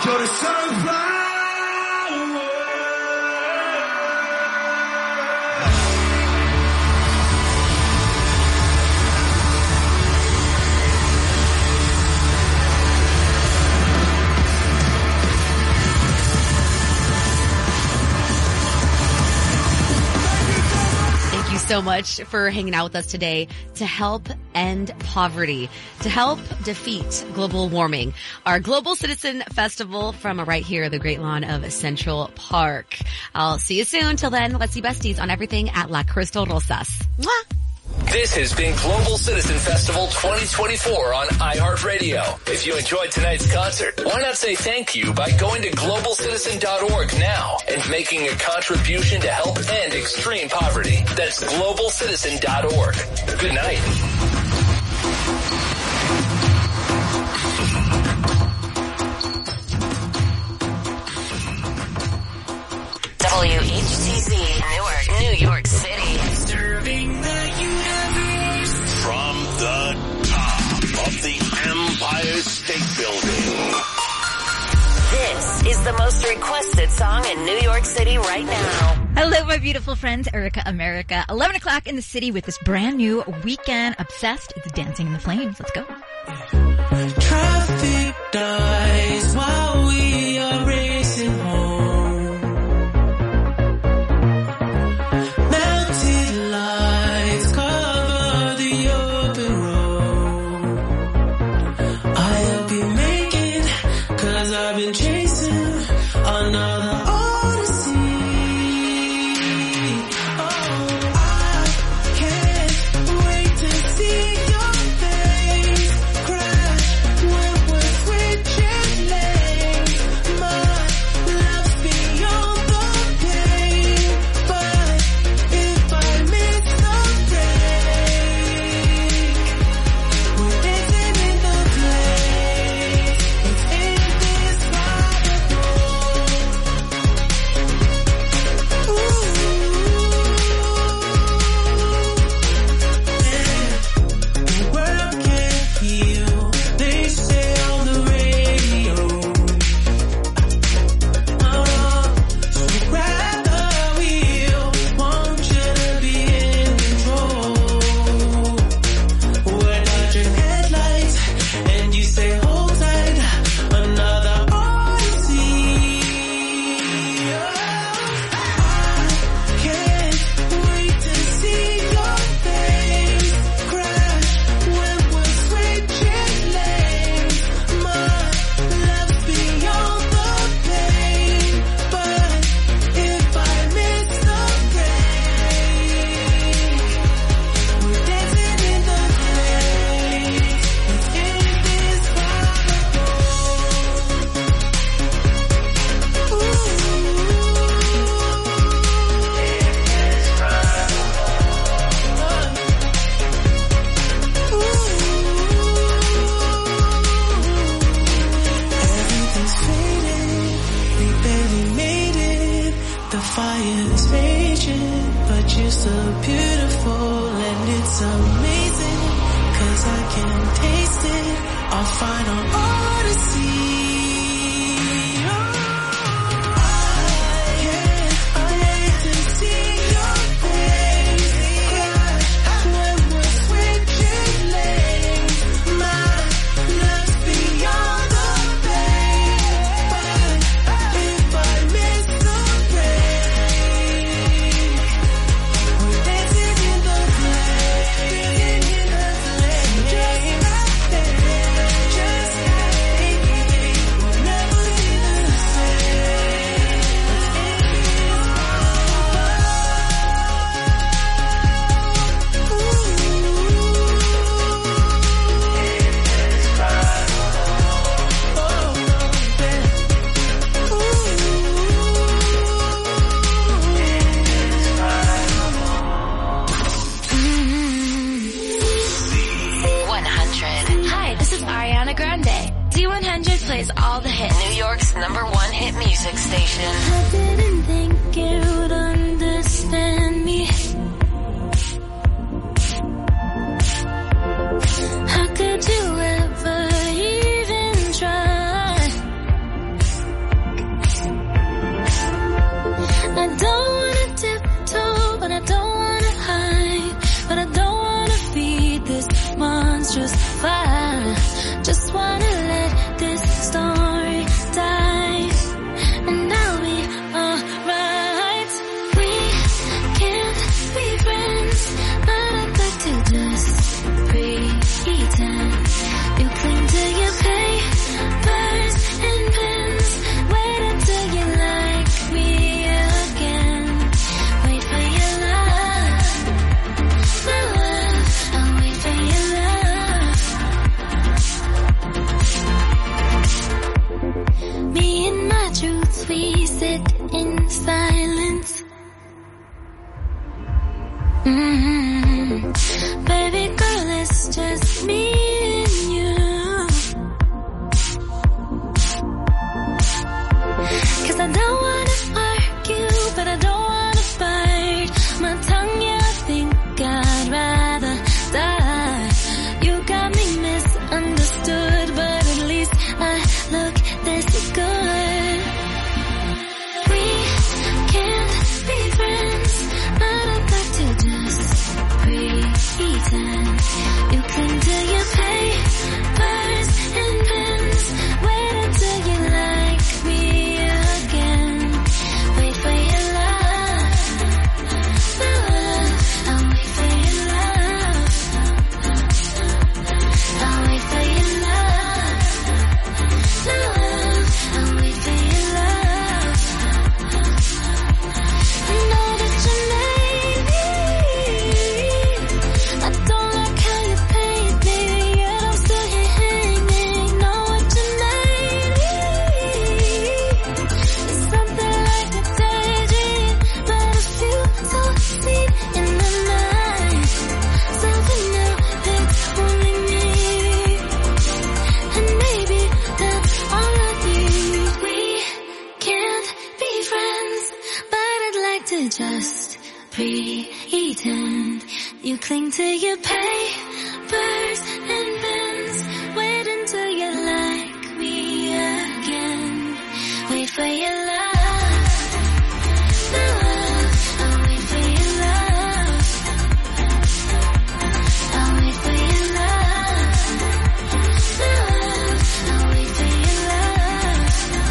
You're the sunflower. So much for hanging out with us today to help end poverty, to help defeat global warming. Our Global Citizen Festival from right here, the Great Lawn of Central Park. I'll see you soon. Till then, let's see besties on everything at La Crystal Rosas. Mwah! This has been Global Citizen Festival 2024 on iHeartRadio. If you enjoyed tonight's concert, why not say thank you by going to globalcitizen.org now and making a contribution to help end extreme poverty. That's globalcitizen.org. Good night. WHTZ Newark, New York City. Serving the universe from the top of the Empire State Building. This is the most requested song in New York City right now. Hello, my beautiful friends. Erica America. 11 o'clock in the city with this brand new Weekend Obsessed. It's Dancing in the Flames. Let's go. Traffic dies while we are racing home. Melted lights cover the open road. I'll be making, 'cause I've been chasing another odyssey. Oh, I can't wait to see your face crash when we're switching lanes. My love's beyond the pain, but if I miss the break, we're dancing in the place. It's indescribable. Ooh, yeah. The world can't heal, they say on the radio. So grab the wheel, want you to be in control. We're dodging headlights, and you say hold tight, another odyssey. I can't wait to see your face crash when we're switching lanes. My love's beyond the pain, but if I miss the break, we're dancing in the place. It's indescribable. Ooh, everything's faded, we barely made it. The fire's raging, but you're so beautiful and it's amazing. 'Cause I can taste it, our final odyssey. Oh, I can't wait to see your face crash when we're switching lanes. My love's beyond the pain, but if I miss the break, we're dancing in the place. Just right there, just like we'll never be the same. Hi, this is Ariana Grande. D100 plays all the hits. New York's #1 hit music station. I didn't think you would understand me. How could you ever even try? we sit in silence. Baby girl, it's just me and you. 'Cause I don't wanna argue, but I don't wanna bite my tongue, yeah, I think I'd rather die. You got me misunderstood, but at least I look this good. We can't be friends, but I'd like to just pretend. You cling to your papers and pens. Wait until you like me again. Wait for your love. I'll wait for your love. I'll wait for your love. I'll wait for your love. I know that you made me. I don't like how you paint me, yet I'm still here hanging. Know what you made me. It's something like a daydream, but a few so deep in the night. Something new that's only me, and maybe that's all I need. We can't be friends, but I'd like to just pretend. You cling to your papers and pens. Wait until you like me again. Wait for your love. I'll wait for your love. I'll wait for your love. I'll wait for your love.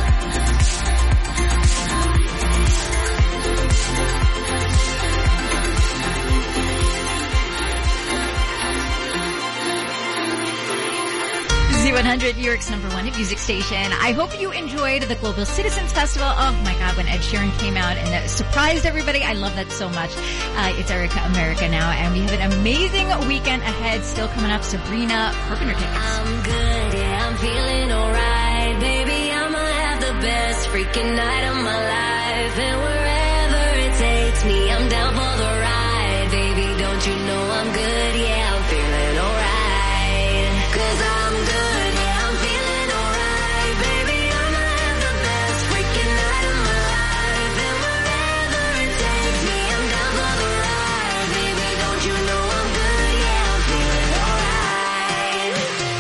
Z100, New York's number one music station. I hope you enjoyed the Global Citizens Festival. Oh my God, when Ed Sheeran came out and surprised everybody. I love that so much. It's Erica America now, and we have an amazing weekend ahead. Still coming up, Sabrina Carpenter tickets. I'm good, yeah, I'm feeling alright. Baby, I'ma have the best freaking night of my life. And wherever it takes me, I'm down for the ride. Baby, don't you know I'm good, yeah, I'm feeling alright. 'Cause I'm good, yeah, I'm feeling alright. Baby, I'ma have the best freaking night of my life. And wherever it takes me, I'm down for the ride. Baby, don't you know I'm good, yeah, I'm feeling alright.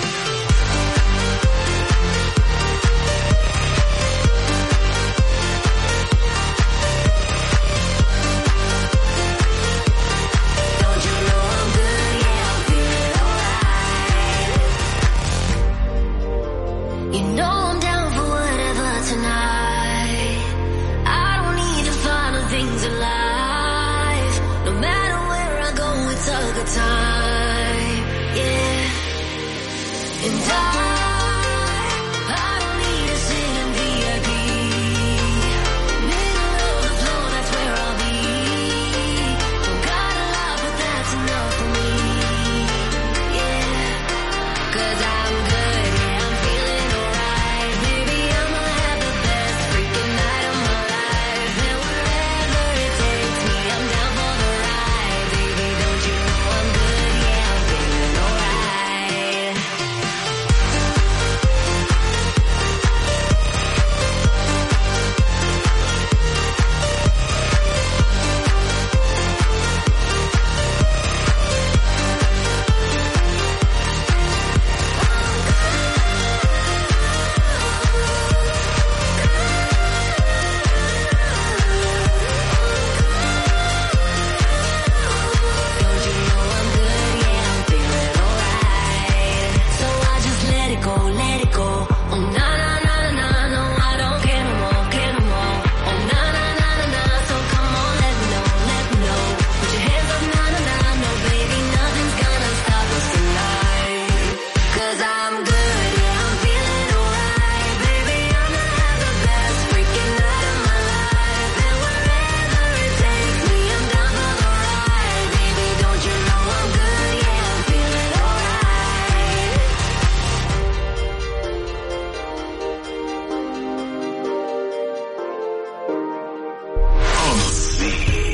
Don't you know I'm good, yeah, I'm feeling alright. You know I'm down for whatever tonight. I don't need the final things in life. No matter where I go, it's a good time. Yeah. And I don't need to sit in VIP. Middle of the floor, that's where I'll be. Don't got a lot, but that's enough for me. Yeah. 'Cause I'm good, yeah, I'm feeling alright. Baby, I'ma have the best freaking night of my life. And wherever it takes me, I'm down for the ride. Baby, don't you know I'm good,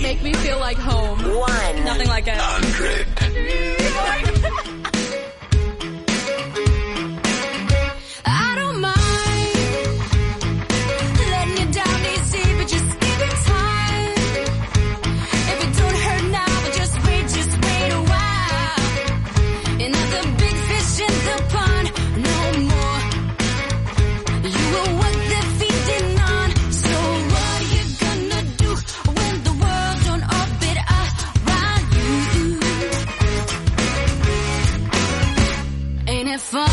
make me feel like home. 1. Nothing like it. 100. I don't mind letting you down easy, but just give it time. If it don't hurt now, but just wait a while. Another big fish in the pond, no more. You were what they're feeding on. So what are you gonna do when the world don't orbit around you? Ain't it fun?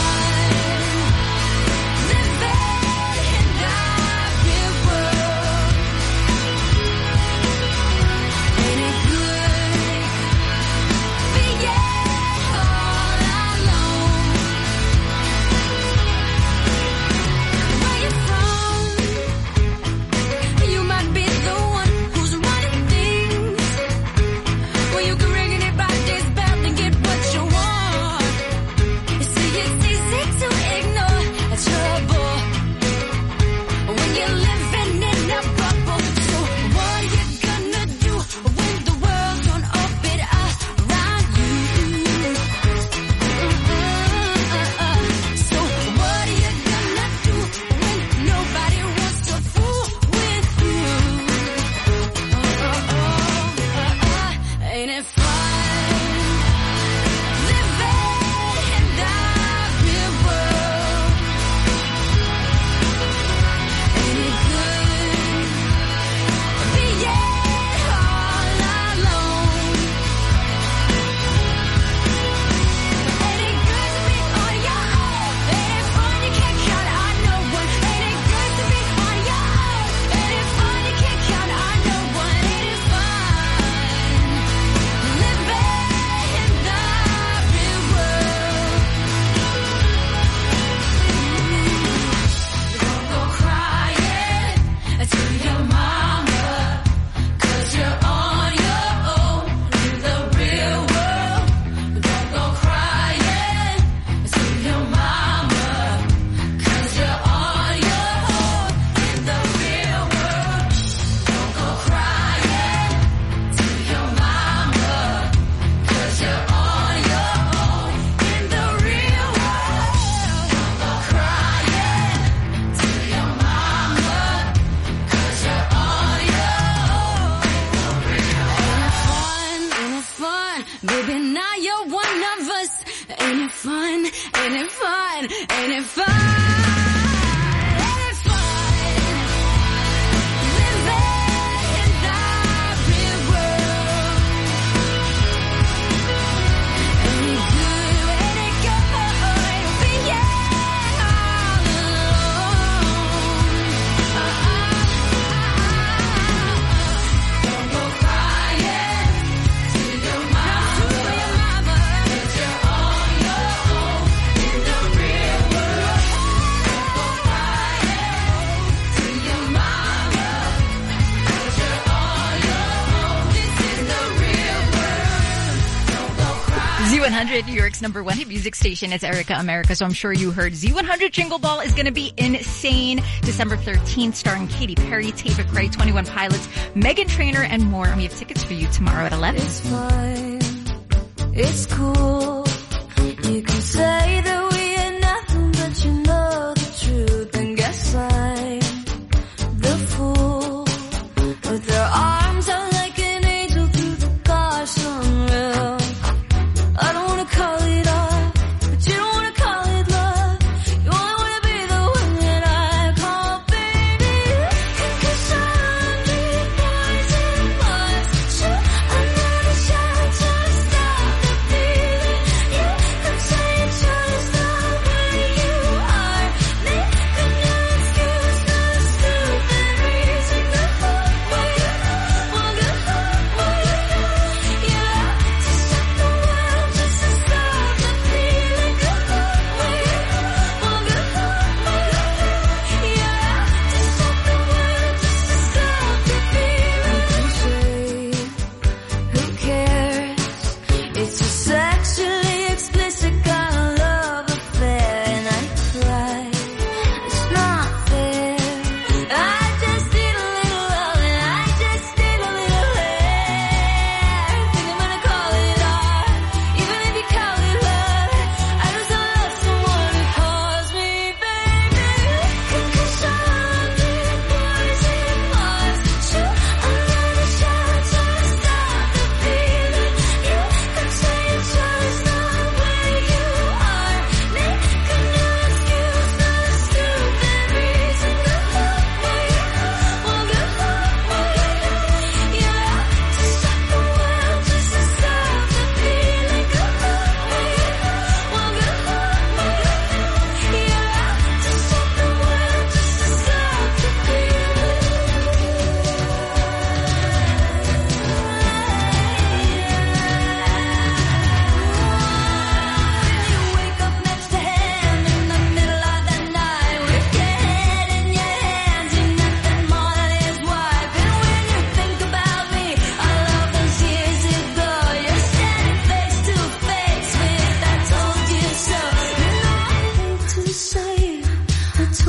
Baby, now you're one of us. Ain't it fun? Ain't it fun? Ain't it fun? Ain't it fun? Living in the real world. Ain't it good? Ain't it good? Being all alone. Don't go crying to your mama. Cause you're on your own in the real world. Don't go crying to your mama. Cause you're on your own. This is the real world. Don't go crying. Z100, New York's #1 hit music station. It's Erica America, so I'm sure you heard Z100 Jingle Ball is going to be insane. December 13th, starring Katy Perry, Tate McRae, 21 Pilots, Meghan Trainor, and more. And we have tickets for you tomorrow at 11. It's fine. It's cool. You can say that we ain't nothing, but you know the truth. And guess I'm the fool. With their arms out like an angel through the gosh unreal. I don't wanna call it art, but you don't wanna call it love. You only wanna be the one that I call baby. Cause I'm the poison was true. I'm not a shot to stop the feeling. You can say it's just the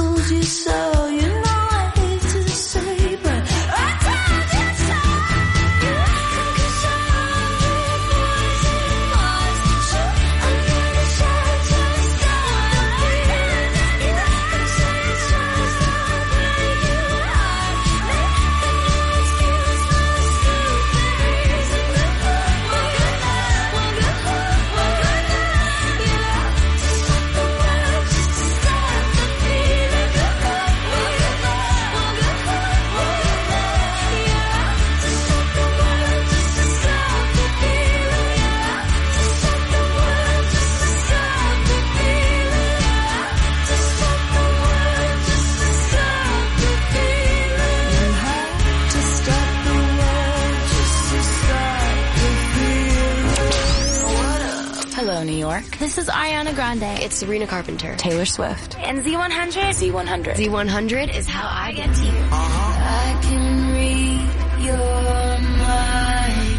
told you so. You know I hate to say, but I told you so. Cause I'm boys and boys. Sure, I'm gonna shout just how I feel. You can say it's just not break your heart. Make no excuse for stupid reasons. One good night, one good hope, one good night. Yeah, to stop the world, just to stop the feeling. One good night, one good hope, one good night. Yeah, to stop the world, just to stop the feeling. Yeah, to stop the world, just to stop the feeling. Yeah, to stop the world, just to stop the feeling. You have to stop the world, just to stop the feeling. What up? Hello, New York. This is Ariana Grande. It's Sabrina Carpenter. Taylor Swift. And Z100. Z100. Z100 is how I get to you. I can read your mind.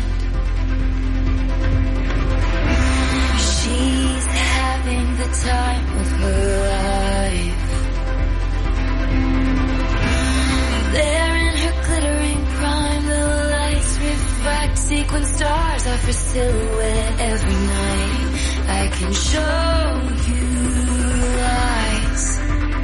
She's having the time of her life. There in her glittering prime, the lights reflect sequin stars off her silhouette every night. I can show you lights.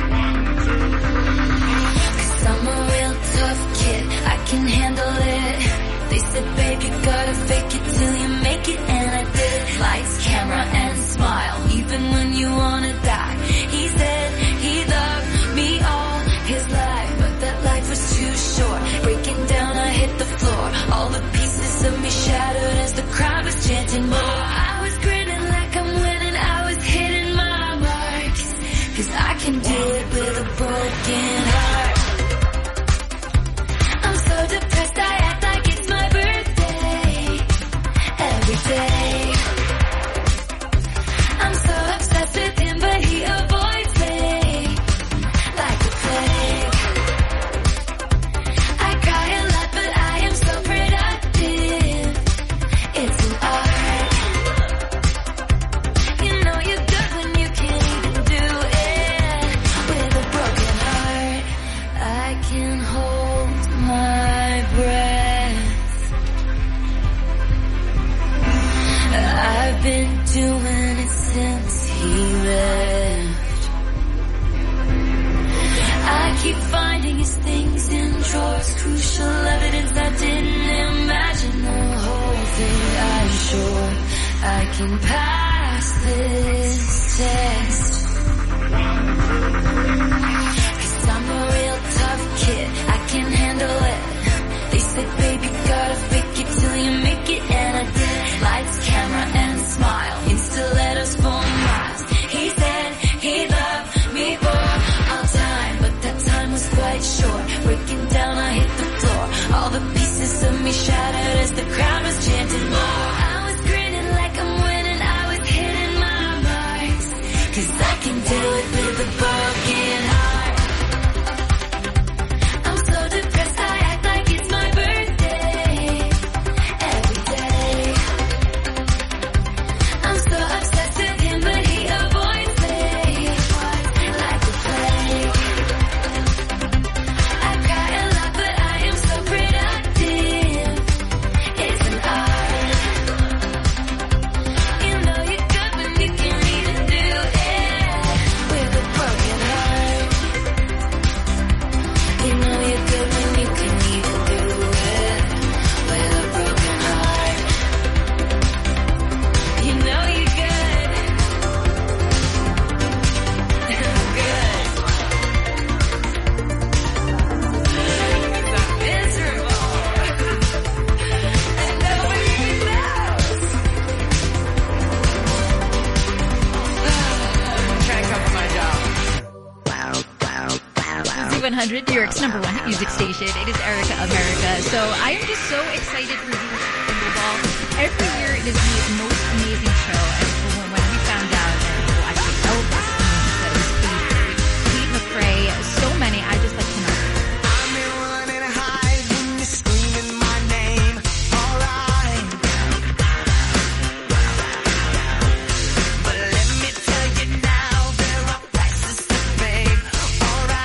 'Cause I'm a real tough kid, I can handle it. They said, babe, you gotta fake it till you make it, and I did. Lights, camera, and smile, even when you wanna die. He said he loved me all his life, but that life was too short. Breaking down, I hit the floor. All the pieces of me shattered as the crowd was chanting more. I was grinning like I'm winning, I was hitting my marks. 'Cause I can do it with a broken heart. I'm so depressed, I act like it's my birthday. Every day. I'm so obsessed with him, but he avoids me like the plague. I cry a lot, but I am so productive. It's an art. You know you're good when you can't even do it with a broken heart. I can hold my breath. I've been doing it since he left. I keep finding his things in drawers, crucial evidence I didn't imagine. The whole thing, I'm sure I can pass this test. 'Cause I'm a real tough kid, I can handle it. They said, baby, gotta fake it till you make it, and I did. Lights, camera, and smile, stilettos for miles. He said he loved me for all time, but that time was quite short. Breaking down, I hit the floor. All the pieces of me shattered as the crowd was chanting more. I was grinning like I'm winning, I was hitting my marks. 'Cause I can do it with a broken heart. I'm so depressed, I act like it's my birthday. Every day. I'm so obsessed with him, but he avoids me like the plague. I cry a lot, but I am so productive. It's an art. You know you're good when you can't even do it with a broken heart. You know you're good when you can't even do it with a broken heart. You know you're good. Good. I'm miserable. And nobody knows. Trying to cover my job. Z100, New York's number one music station. It is Erica America. So I am just so excited for Thunderball. Every year it is the most amazing show. And when we found out that watching Elvis, that was Pete McRae, so many, I just like cannot. I'm running high when you're screaming my name. Alright. But let me tell you now, there are prices to pay. Alright.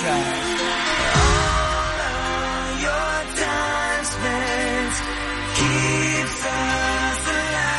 try. All of your time spent keeps us alive.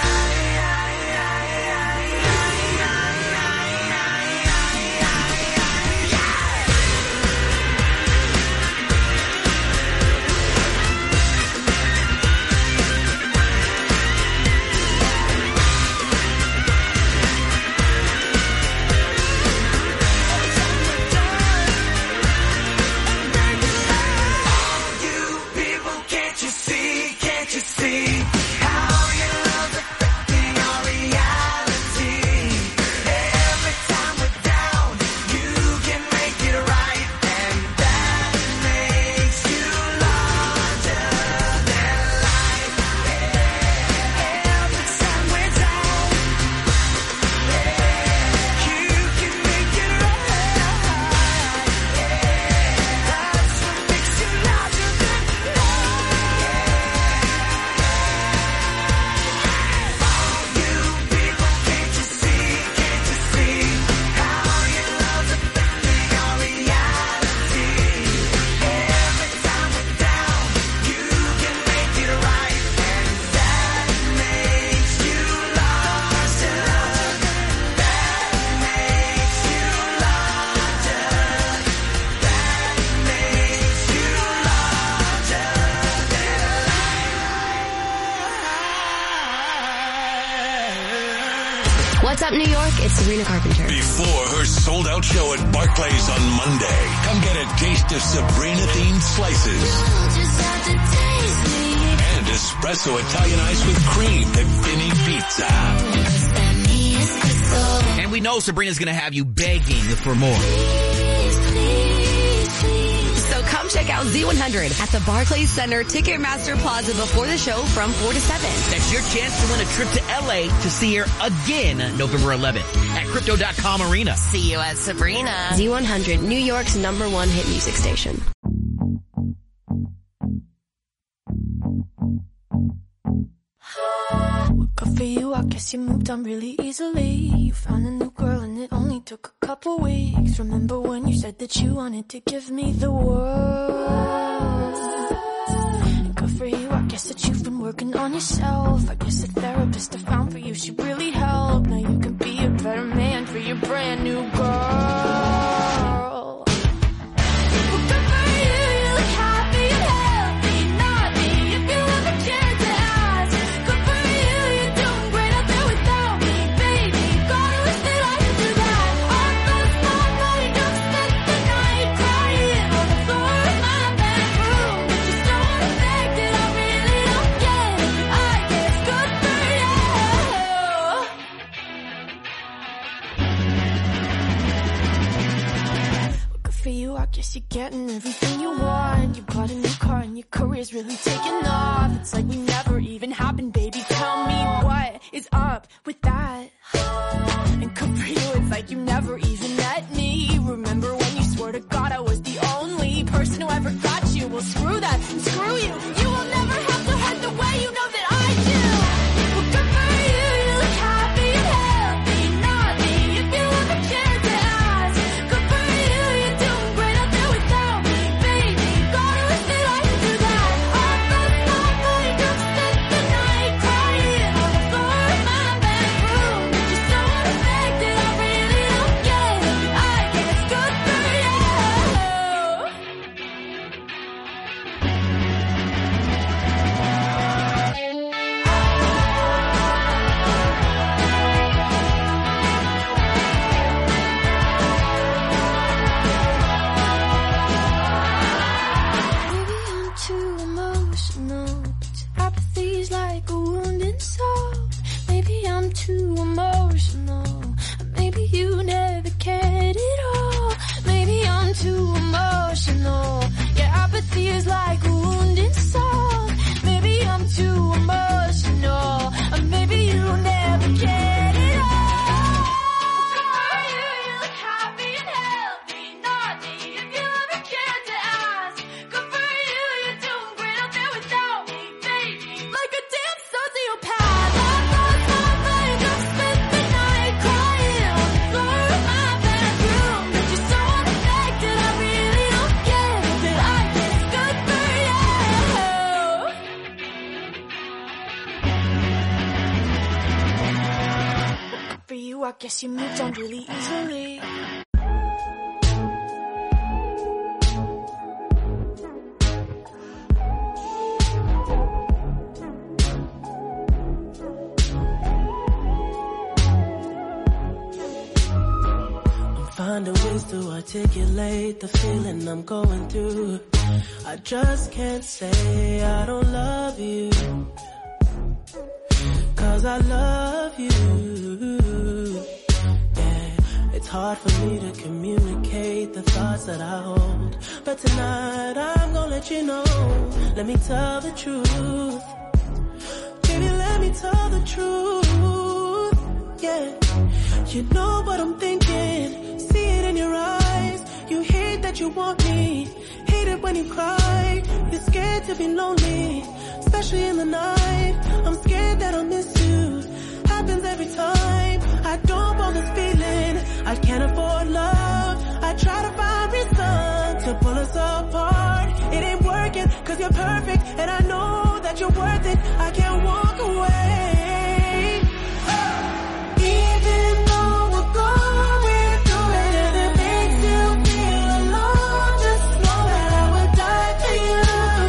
What's up, New York? It's Sabrina Carpenter. Before her sold-out show at Barclays on Monday, come get a taste of Sabrina-themed slices. And espresso Italian ice with cream at Vinny Pizza. And we know Sabrina's going to have you begging for more. So come check out Z100 at the Barclays Center Ticketmaster Plaza before the show from 4 to 7. That's your chance to win a trip to LA to see her again November 11th at Crypto.com Arena. See you at Sabrina. Z100, New York's #1 hit music station. Good for you, I guess you moved on really easily. You found a new girl and it only took a couple weeks. Remember when you said that you wanted to give me the world? And good for you, I guess that you've been working on yourself. I guess the therapist I found for you should really help. Now you can be a better man for your brand new girl. Well, good for you, you look happy and healthy. Not me, if you ever cared to ask. Good for you, you're doing great out there without me, baby. Gotta wish that I could do that. I lost my mind, I've spent the night crying on the floor of my bedroom. But you're so unaffected, I really don't get it. I guess good for you. Good for you, I guess you're getting everything you want. You bought a new car and your career's really taking off. It's like we never even happened, baby. Tell me what is up with that. And good for you, it's like you never even met me. Remember when you swore to God I was the only person who ever got you? Well, screw that, screw you. You will never have to hurt the way you know that I do. Well, good for you, you look happy and healthy. Not me, if you ever cared to ask. Good for you, you're doing great out there without me, baby. Gotta wish that I could do that. I lost my mind, I've spent the night crying on the floor of my bedroom. But you're so unaffected, I really don't get it. I guess good for you. Maybe I'm too emotional, but your apathy's like a wound inside. Maybe I'm too emotional, maybe you never cared at all. Maybe I'm too emotional, your apathy is like a wound inside. Maybe I'm too emotional, maybe you never cared at all. You look happy and healthy, not me, if you ever cared to ask. Good for you, you're doing great out there without me, baby. Like a damn sociopath. I lost my mind, I've spent the night crying on the floor of I guess you moved on really easily. Finding ways to articulate the feeling I'm going through. I just can't say I don't love you, 'cause I love you. Yeah, it's hard for me to communicate the thoughts that I hold, but tonight I'm gonna let you know. Let me tell the truth. Baby, let me tell the truth. Yeah, you know what I'm thinking. See it in your eyes. You hate that you want me. Hate it when you cry. You're scared to be lonely, especially in the night. I'm scared that I'll miss you. Happens every time. I don't want this feeling. I can't afford love. I try to find reason to pull us apart. It ain't working 'cause you're perfect, and I know that you're worth it. I can't walk away. Even though we're going through it and it makes you feel alone, just know that I would die for you.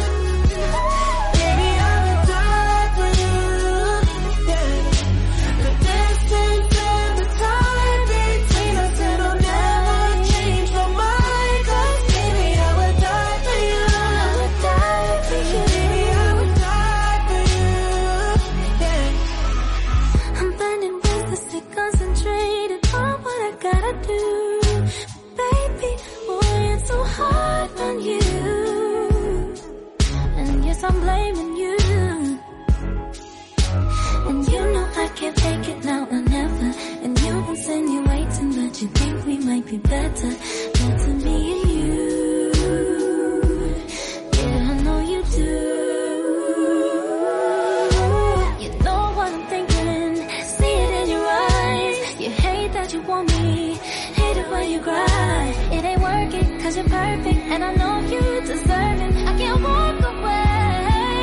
Baby, I would die for you. Yeah. The distance and the time between us, it'll never change my mind. 'Cause baby, I would die for you. I would die for you. Baby, I would die for you. Yeah. I'm finding ways to stay concentrated on what I gotta do. Baby, boy, it's so hard on you. And yes, I'm blaming you. And you know I can't take it now or never. And you're insinuating that you think we might be better. Better me and you. Yeah, I know you do. You know what I'm thinking. See it in your eyes. You hate that you want me. Hate it when you cry. It ain't working 'cause you're perfect, and I know you deserve it. I can't walk away.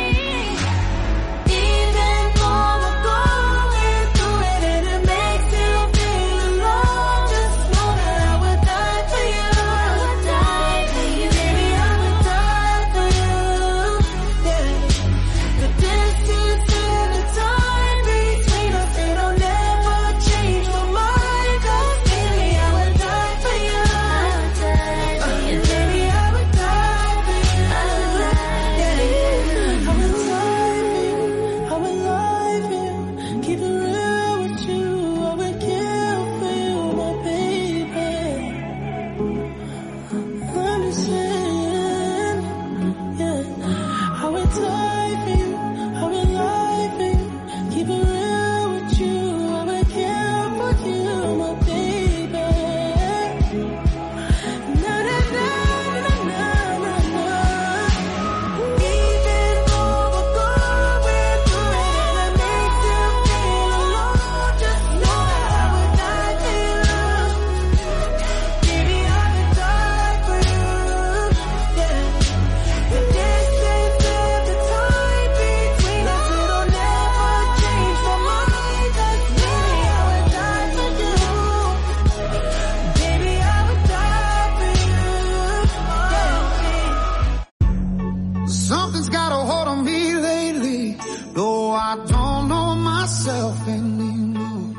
Even though we're going through it and it makes you feel alone, just know that I would die for you. I would die for you. Baby, I would die for you. Yeah. The distance and the time between us, it'll never change my mind. 'Cause baby, I would die for you. I would die for you. Baby, I would die for you. I would die for you. I would die for you. I would lie for you. Keep it real with you. I would kill for you, my baby. Understand? Yeah. I would die for you. I would lie for you. Keep it real with you. I would kill for you, my baby. Na na na na na na na. Even though we're going through it and it makes you feel alone, just know that I would die for you. Baby, I would die for you. Yeah. The distance and the time between us, it'll never change my mind. 'Cause baby, I would die for you. Baby, I would die for you. Yeah. Something's got a hold on me lately, though I don't know myself anymore.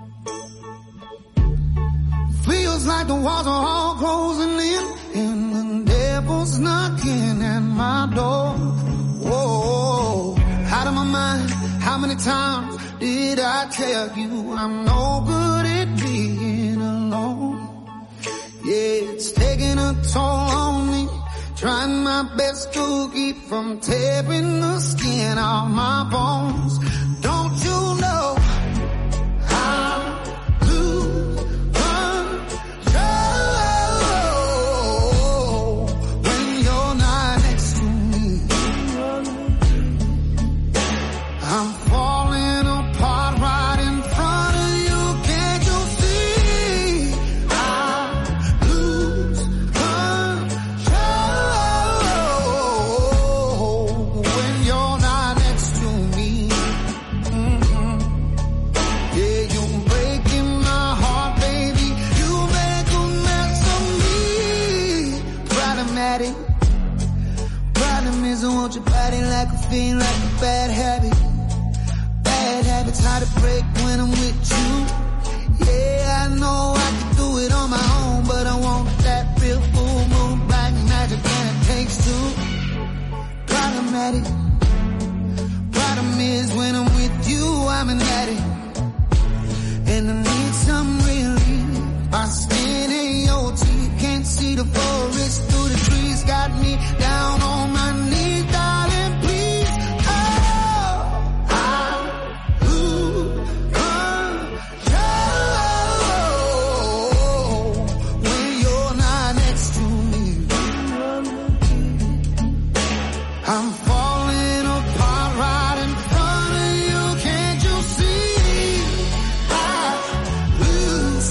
Feels like the walls are all closing in, and the devil's knocking at my door. Whoa, out of my mind, how many times did I tell you I'm no good at being alone? Yeah, it's taking a toll on me, trying my best to keep from tearing the skin off my bones. Don't you know I lose control when you're not next to me? I'm falling apart right in front of you. Can't you see? I lose control when you're not next to me. like a fiend, like a bad habit. Bad habits hard to break when I'm with you. Yeah, I know I can do it on my own, but I want that real full moon, black magic, and it takes two. Problematic. Problem is when I'm with you, I'm an addict. And I need some relief. My skin ain't your teeth. Can't see the forest through the trees. Got me down on my knees, darling, please. Oh, I lose control when you're not next to me. I'm falling apart right in front of you. Can't you see? I lose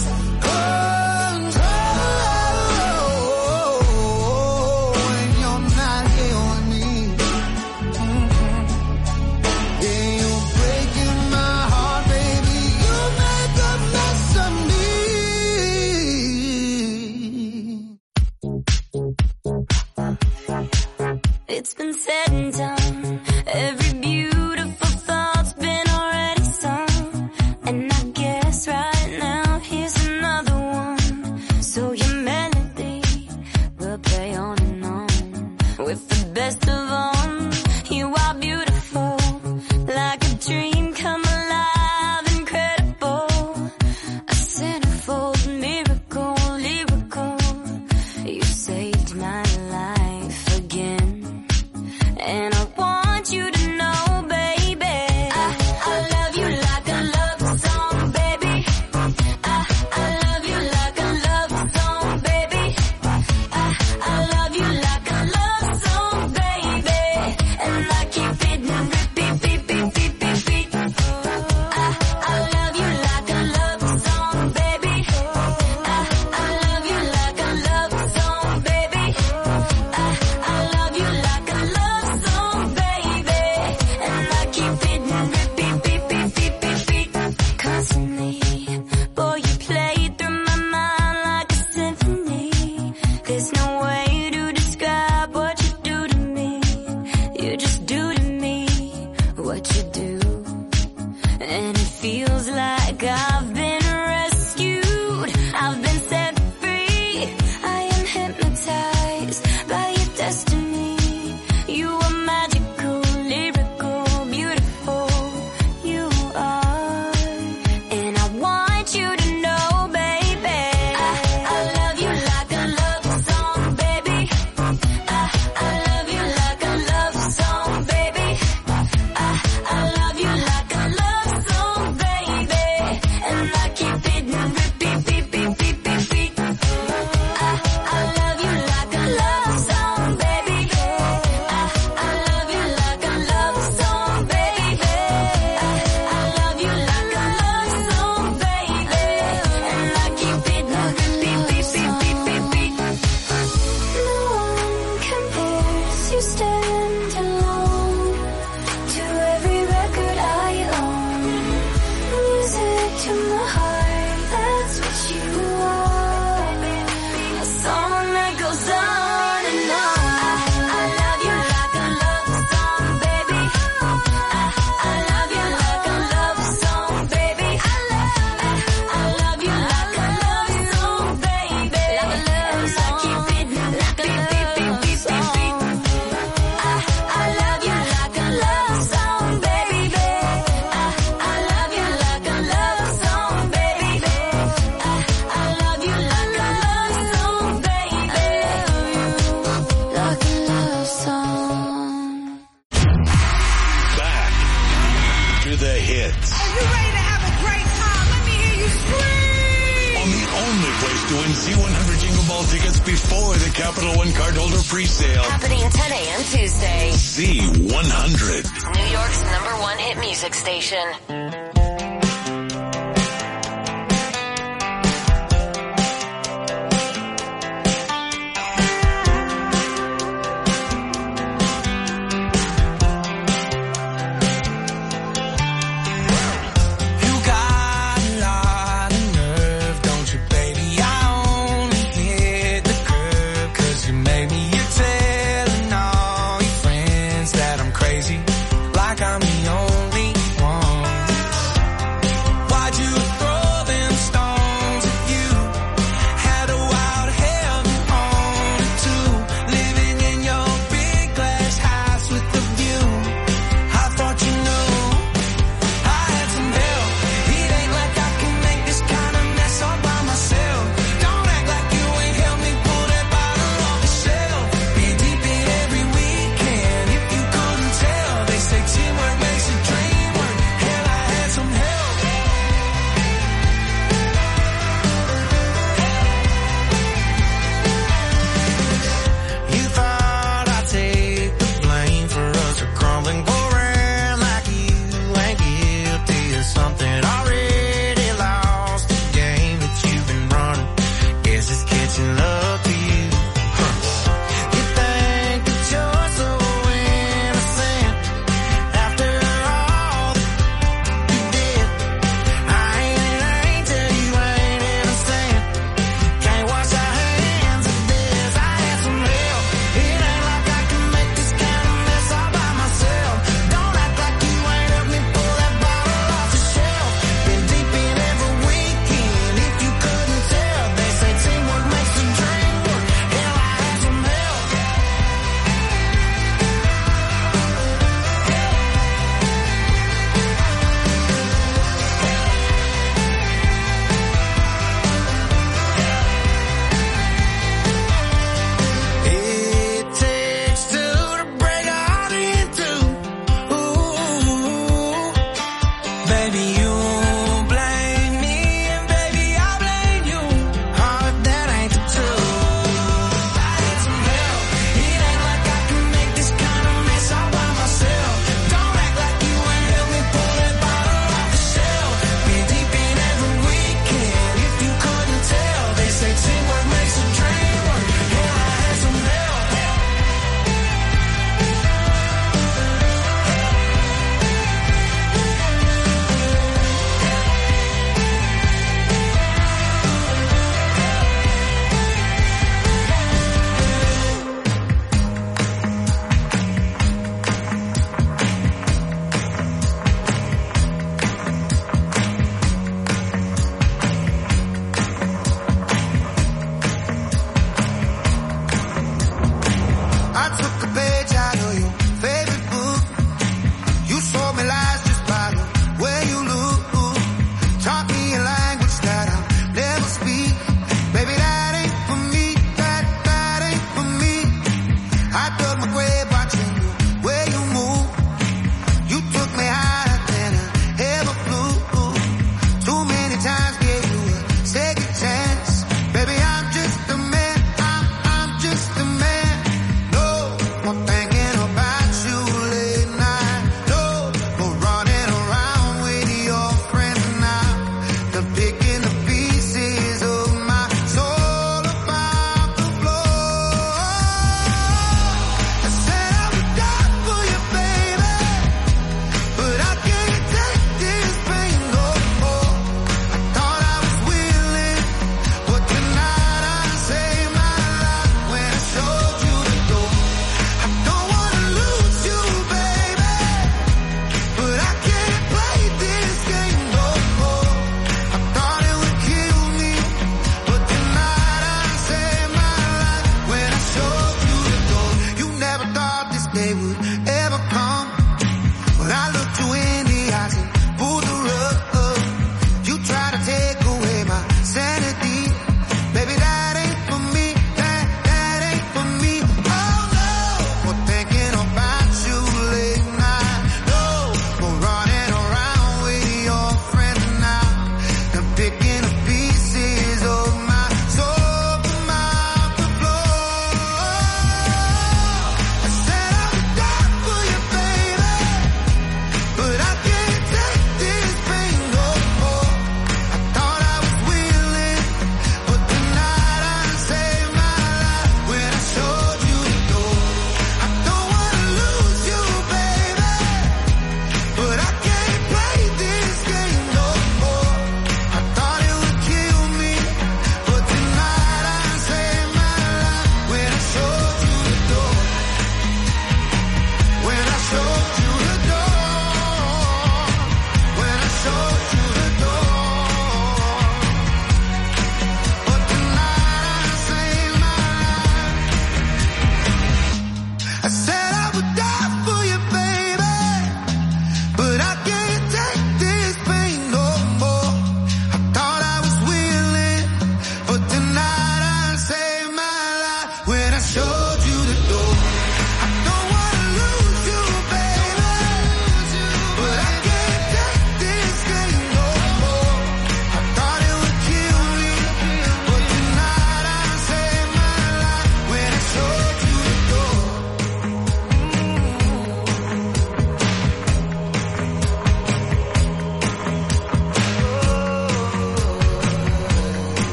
control when you're not here with me. Yeah, you're breaking my heart, baby. You make a mess of me. It's been said and done. Every beautiful thought's been already sung. And I guess right now here's another one. So your melody will play on and on. With the best of them, you are beautiful. Like a dream come alive, incredible. A centerfold miracle, lyrical. You saved my life again. And I want you to know, baby, I love you like a love song, baby. I love you like a love song, baby. I love you like a love song, baby. And I keep it and repeat, beat, beat, beat, beat, beat. I love you like a love song, baby. I love you like a love song, baby. I love you like a love song, baby. And I keep it and repeat, beat, beat, beat, beat, beat. Constantly, boy, you play through my mind like a symphony. There's no way to describe what you do to me. You just do to me what you do. And it feels like I've been rescued. I've been set free. I am hypnotized by your destiny. You are magical, lyrical, beautiful. You are. And I want you to know, baby, I love you like a love song, baby. I love you like a love song, baby. I love you like a love song, baby. And I keep it and repeat, beat, beat, beat, beat, beat. I love you like a love song, baby. I love you like a love song, baby. I love you like a love song, baby. And I keep it and repeat, beat, beat, beat, beat, beat. No one compares, you stand alone to every record I own. Music to my heart, that's what you are. A song that goes on and on. I love you like a love song, baby. I love you like a love song, baby. I love you like a love song, baby. And I keep it like a beat, beat, beat, beat, beat. I love you like a love song, baby. I love you like a love song, baby. I love you like a love song, baby. Like a love song. Back to the hits. Are you ready to have a great time? Let me hear you scream! On the only place to win Z100 Jingle Ball tickets before the Capital One cardholder presale. Happening 10 a.m. Tuesday. Z100. New York's #1 hit music station. You got a lot of nerve, don't you, baby? I only hit the curb 'cause you made me. You're telling all your friends that I'm crazy.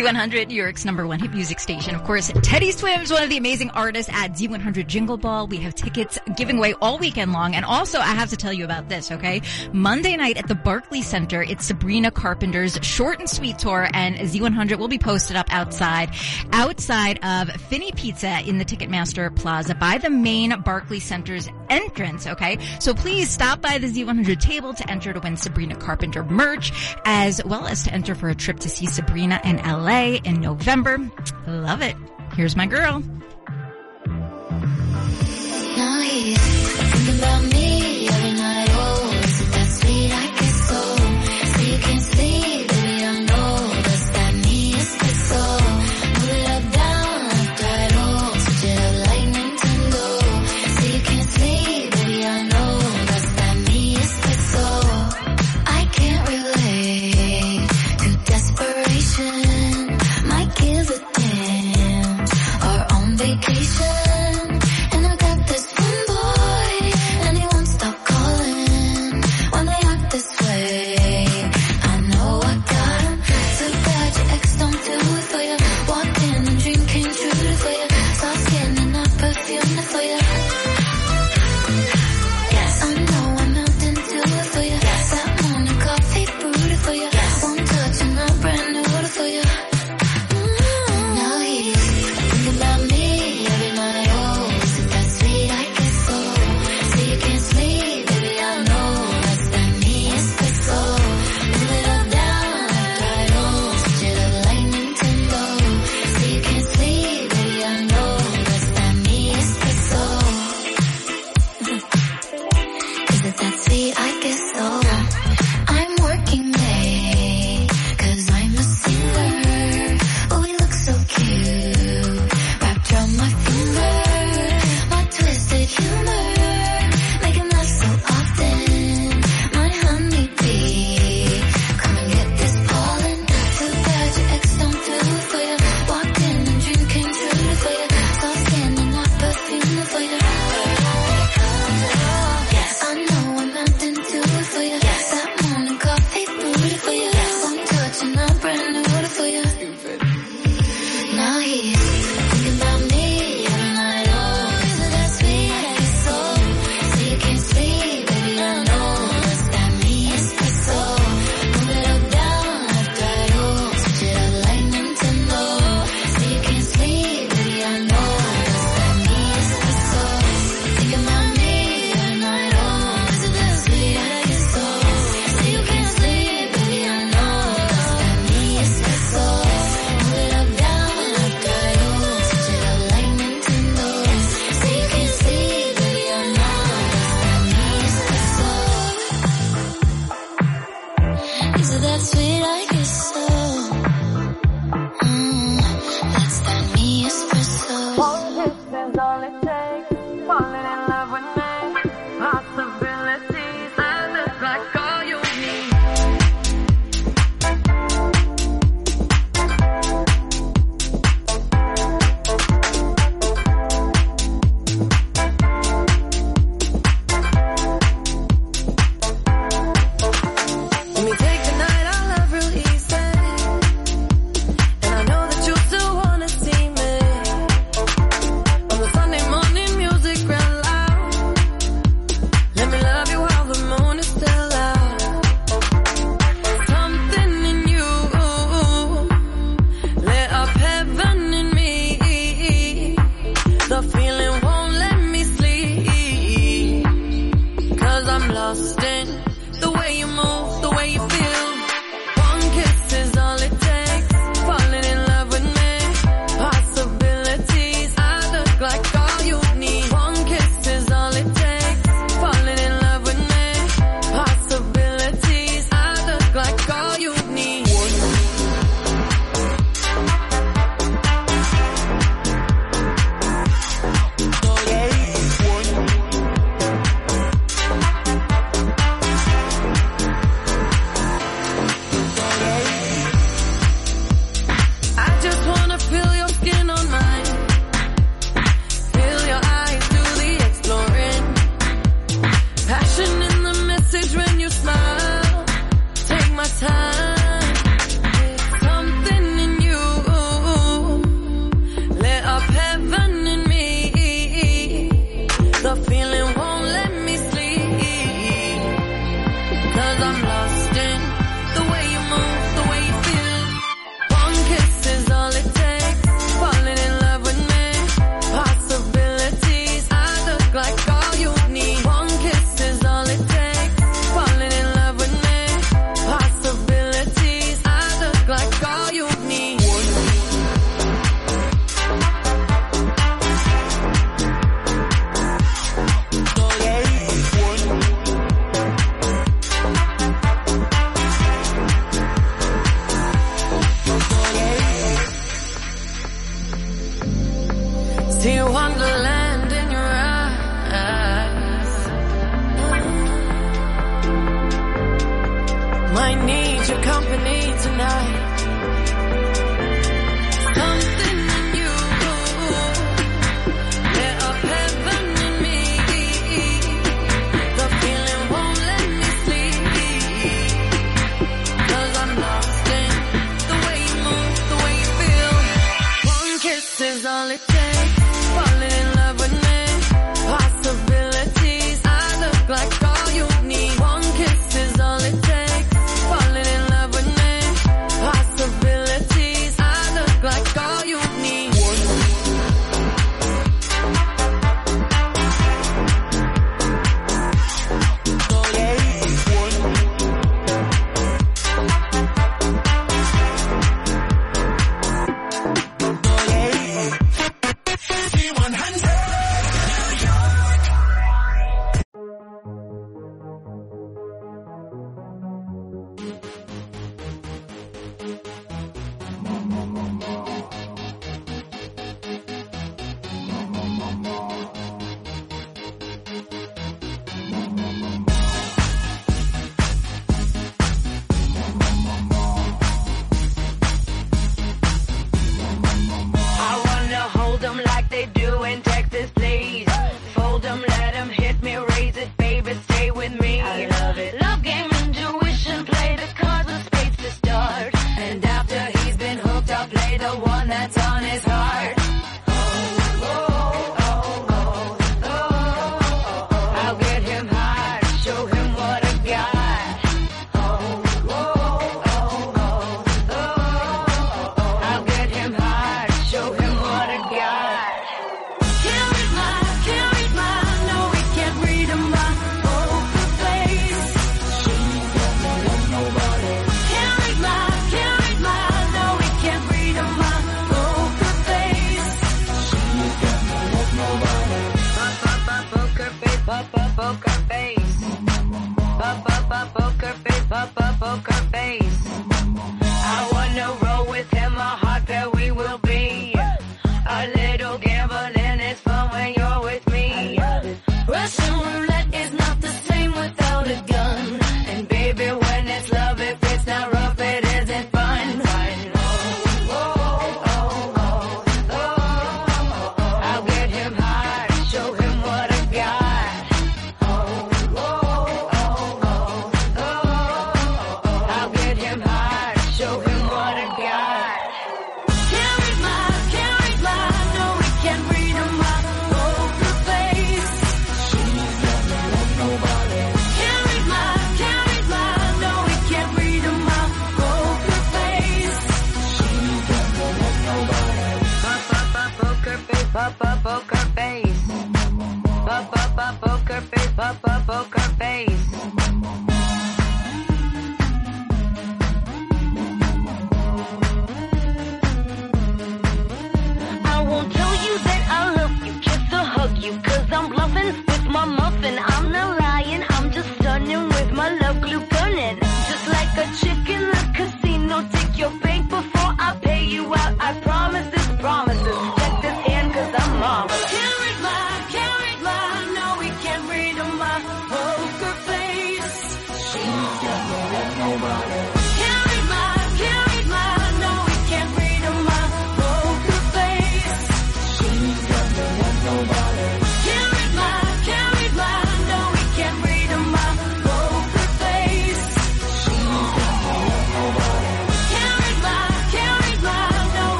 Z100, New York's #1 hit music station. Of course, Teddy Swims, one of the amazing artists at Z100 Jingle Ball. We have tickets giving away all weekend long. And also, I have to tell you about this, okay? Monday night at the Barclays Center, it's Sabrina Carpenter's Short and Sweet Tour, and Z100 will be posted up outside of Finny Pizza in the Ticketmaster Plaza by the main Barclays Center's entrance, okay? So please stop by the Z100 table to enter to win Sabrina Carpenter merch, as well as to enter for a trip to see Sabrina in LA in November. Love it. Here's my girl. Now he's thinking about me every night. Oh, is it that sweet? I guess so. So you can't sleep, baby, I know. Does that mean it's like so? Move it up, down, left, right, oh. Switch it up like Nintendo. So you can't sleep, baby, I know. Does that mean it's like so? I can't relate to desperation. Might give a damn. Or on vacation. night. Something in you lit up heaven in me. The feeling won't let me sleep, 'cause I'm lost in the way you move, the way you feel. One kiss is all it takes. Falling in love with me. Possibilities. I look like all you need. One kiss is all it takes. Falling in love with me. Possibilities. I look like all you need.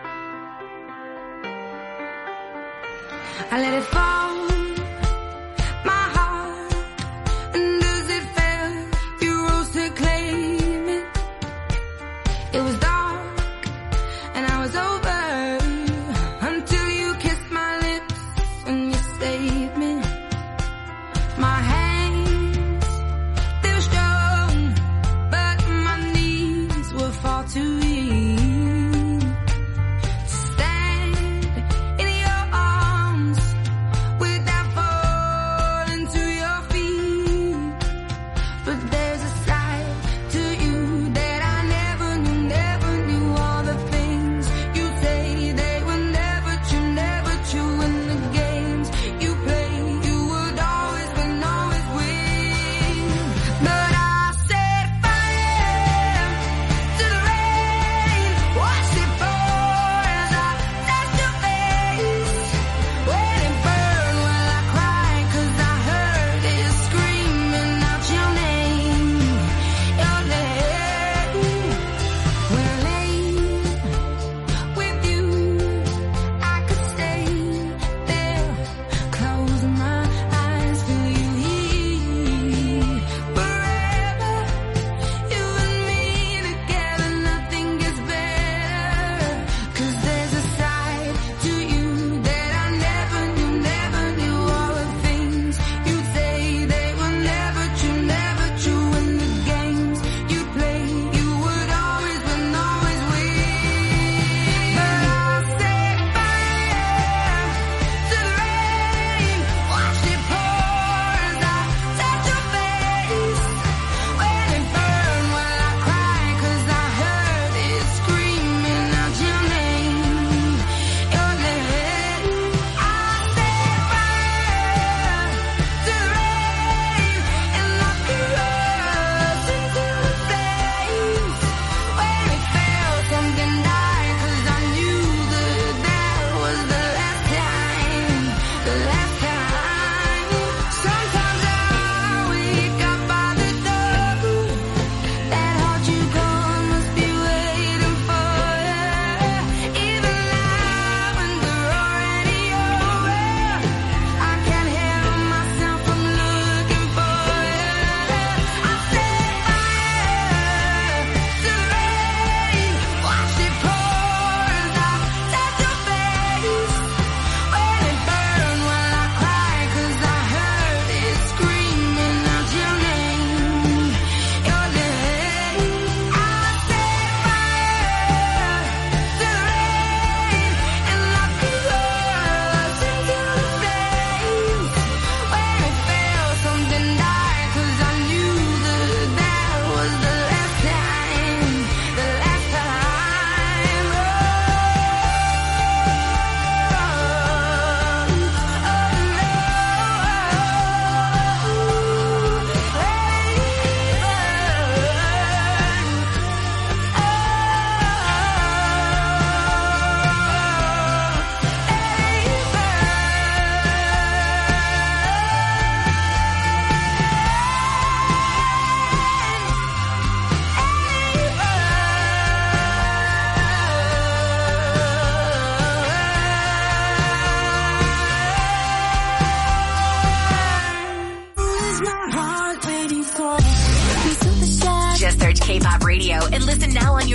I let it fall,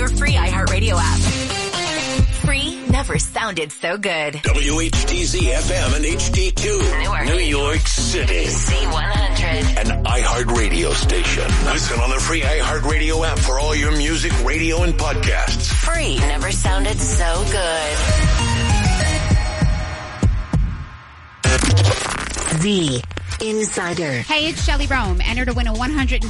free iHeartRadio app. Free never sounded so good. WHTZ FM and HD2. Newark. New York City. Z100. An iHeartRadio station. Listen on the free iHeartRadio app for all your music, radio, and podcasts. Free never sounded so good. The Insider. Hey, it's Shelly Rome. Enter to win a $150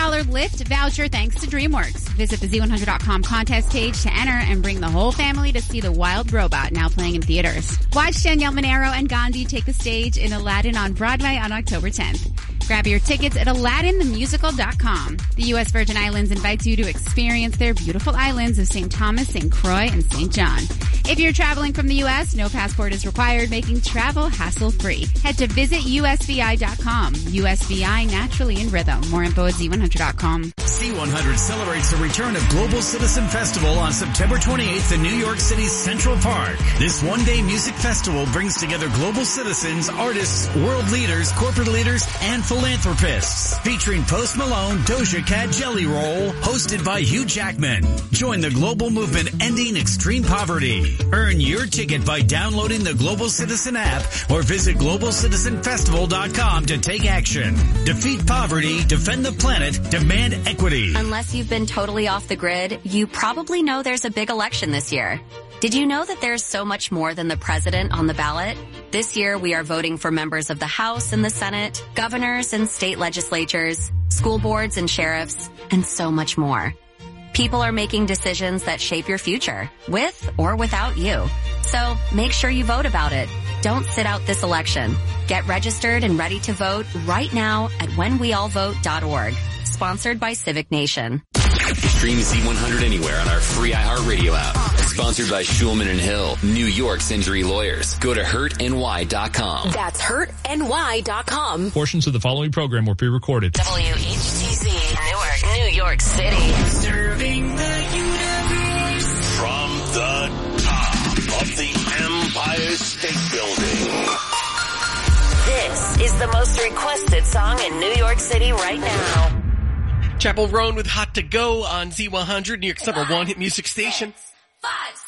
Lyft voucher thanks to DreamWorks. Visit the Z100.com contest page to enter and bring the whole family to see The Wild Robot, now playing in theaters. Watch Danielle Monero and Gandhi take the stage in Aladdin on Broadway on October 10th. Grab your tickets at AladdinTheMusical.com. The U.S. Virgin Islands invites you to experience their beautiful islands of St. Thomas, St. Croix, and St. John. If you're traveling from the U.S., no passport is required, making travel hassle-free. Head to visitusvi.com. USVI, naturally in rhythm. More info at Z100.com. Z100 celebrates the return of Global Citizen Festival on September 28th in New York City's Central Park. This one-day music festival brings together global citizens, artists, world leaders, corporate leaders, and philanthropists. Featuring Post Malone, Doja Cat, Jelly Roll, hosted by Hugh Jackman. Join the global movement ending extreme poverty. Earn your ticket by downloading the Global Citizen app or visit globalcitizenfestival.com to take action. Defeat poverty, defend the planet, demand equity. Unless you've been totally off the grid, you probably know there's a big election this year. Did you know that there's so much more than the president on the ballot? This year, we are voting for members of the House and the Senate, governors and state legislatures, school boards and sheriffs, and so much more. People are making decisions that shape your future, with or without you. So make sure you vote about it. Don't sit out this election. Get registered and ready to vote right now at whenweallvote.org. Sponsored by Civic Nation. Stream Z100 anywhere on our free iHeartRadio app. Sponsored by Schulman and Hill, New York's injury lawyers. Go to hurtny.com. That's hurtny.com. Portions of the following program were pre-recorded. WHTZ, Newark, New York City. Serving the universe. From the top of the Empire State Building. This is the most requested song in New York City right now. Chappell Roan with Hot to Go on Z100, New York's #1 hit music station. 5,